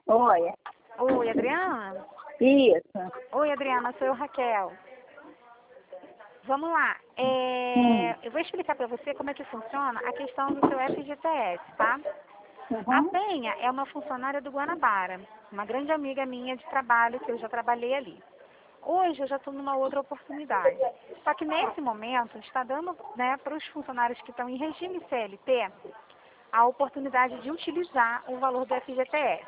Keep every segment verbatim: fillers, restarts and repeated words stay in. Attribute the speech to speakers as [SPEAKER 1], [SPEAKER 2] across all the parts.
[SPEAKER 1] Oi.
[SPEAKER 2] Oi, Adriana?
[SPEAKER 1] Isso.
[SPEAKER 2] Oi, Adriana, sou eu, Raquel. Vamos lá. É,
[SPEAKER 1] Hum.
[SPEAKER 2] Eu vou explicar para você como é que funciona a questão do seu F G T S, tá? A
[SPEAKER 1] Uhum.
[SPEAKER 2] Penha é uma funcionária do Guanabara, uma grande amiga minha de trabalho, que eu já trabalhei ali. Hoje eu já estou numa outra oportunidade. Só que nesse momento está dando, né, para os funcionários que estão em regime C L T a oportunidade de utilizar o valor do F G T S.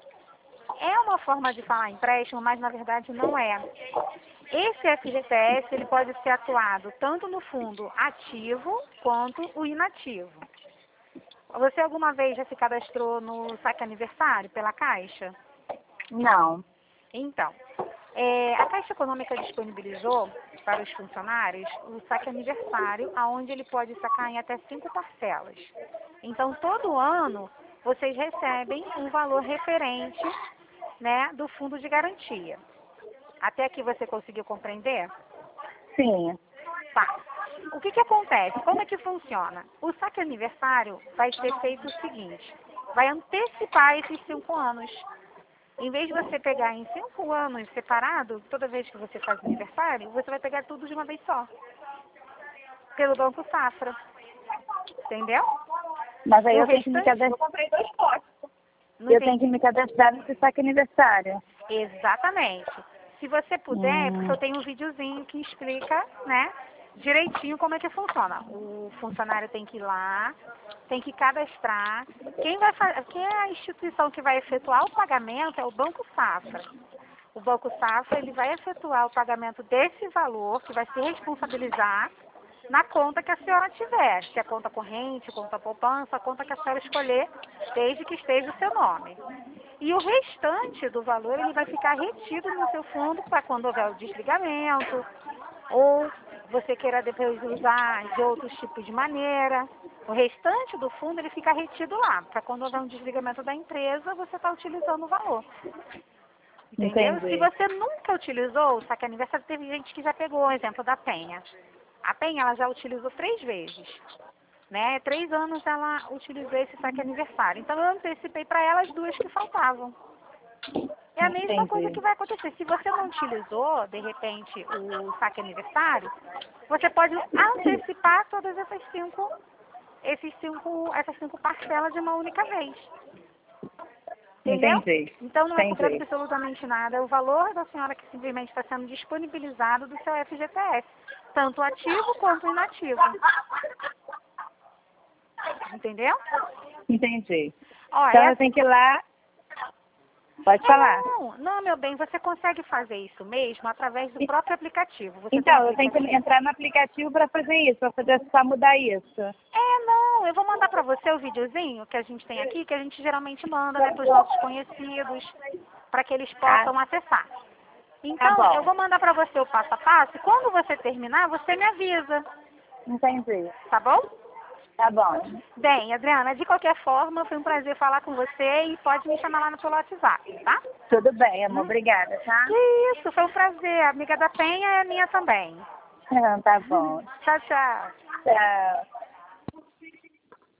[SPEAKER 2] É uma forma de falar empréstimo, mas na verdade não é. Esse F G T S ele pode ser atuado tanto no fundo ativo quanto o inativo. Você alguma vez já se cadastrou no saque aniversário pela Caixa?
[SPEAKER 1] Não.
[SPEAKER 2] Então, é, a Caixa Econômica disponibilizou para os funcionários o saque aniversário, onde ele pode sacar em até cinco parcelas. Então, todo ano, vocês recebem um valor referente, né, do fundo de garantia. Até aqui você conseguiu compreender?
[SPEAKER 1] Sim.
[SPEAKER 2] Tá. O que que acontece? Como é que funciona? O saque aniversário vai ser feito o seguinte, vai antecipar esses cinco anos. Em vez de você pegar em cinco anos separado, toda vez que você faz aniversário, você vai pegar tudo de uma vez só. Pelo Banco Safra. Entendeu?
[SPEAKER 1] Mas aí
[SPEAKER 2] O
[SPEAKER 1] eu tenho que me
[SPEAKER 2] restante,
[SPEAKER 1] cadastrar.
[SPEAKER 2] não
[SPEAKER 1] Eu tenho que
[SPEAKER 2] entendi.
[SPEAKER 1] me cadastrar nesse saque aniversário.
[SPEAKER 2] Exatamente. Se você puder, porque
[SPEAKER 1] Hum.
[SPEAKER 2] eu tenho um videozinho que explica, né, direitinho como é que funciona. O funcionário tem que ir lá, tem que cadastrar. Quem vai fa- quem é a instituição que vai efetuar o pagamento é o Banco Safra. O Banco Safra ele vai efetuar o pagamento desse valor, que vai se responsabilizar na conta que a senhora tiver, se é conta corrente, conta poupança, a conta que a senhora escolher, desde que esteja o seu nome. E o restante do valor ele vai ficar retido no seu fundo para quando houver o desligamento, ou você queira depois usar de outros tipos de maneira. O restante do fundo ele fica retido lá, para quando houver um desligamento da empresa, você está utilizando o valor. Entendeu? Se
[SPEAKER 1] Entendi.
[SPEAKER 2] você nunca utilizou o saque aniversário, teve gente que já pegou o exemplo da Penha. A Penha ela já utilizou três vezes. Né? Três anos ela utilizou esse saque aniversário. Então eu antecipei para ela as duas que faltavam. É a mesma coisa
[SPEAKER 1] Entendi.
[SPEAKER 2] que vai acontecer. Se você não utilizou, de repente, o saque aniversário, você pode antecipar todas essas cinco, esses cinco, essas cinco parcelas de uma única vez. Entendeu?
[SPEAKER 1] Entendi.
[SPEAKER 2] Então não é cobrado
[SPEAKER 1] Entendi.
[SPEAKER 2] absolutamente nada. É o valor da senhora que simplesmente está sendo disponibilizado do seu F G T S, tanto ativo quanto inativo. Entendeu?
[SPEAKER 1] Entendi.
[SPEAKER 2] Ó,
[SPEAKER 1] Então
[SPEAKER 2] é
[SPEAKER 1] eu tenho
[SPEAKER 2] assim.
[SPEAKER 1] que ir lá. Pode
[SPEAKER 2] É
[SPEAKER 1] falar.
[SPEAKER 2] não, não, meu bem, você consegue fazer isso mesmo através do
[SPEAKER 1] E-
[SPEAKER 2] próprio aplicativo. Você tem um
[SPEAKER 1] Então, eu tenho que
[SPEAKER 2] aplicativo?
[SPEAKER 1] entrar no aplicativo para fazer isso, para fazer para mudar isso.
[SPEAKER 2] É, não, eu vou mandar pra você o videozinho que a gente tem aqui, que a gente geralmente manda, né, pros nossos conhecidos, para que eles
[SPEAKER 1] Ah,
[SPEAKER 2] possam acessar.
[SPEAKER 1] tá
[SPEAKER 2] Então, eu
[SPEAKER 1] bom.
[SPEAKER 2] vou mandar pra você o passo a passo, e quando você terminar, você me avisa,
[SPEAKER 1] Entendi.
[SPEAKER 2] tá bom?
[SPEAKER 1] Tá bom.
[SPEAKER 2] Bem, Adriana, de qualquer forma, foi um prazer falar com você e pode me chamar lá no seu WhatsApp, tá?
[SPEAKER 1] Tudo bem, amor.
[SPEAKER 2] Hum?
[SPEAKER 1] Obrigada, tá?
[SPEAKER 2] Que isso, foi um prazer. A amiga da Penha é minha também.
[SPEAKER 1] Tá bom.
[SPEAKER 2] Tchau, tchau.
[SPEAKER 1] Tchau.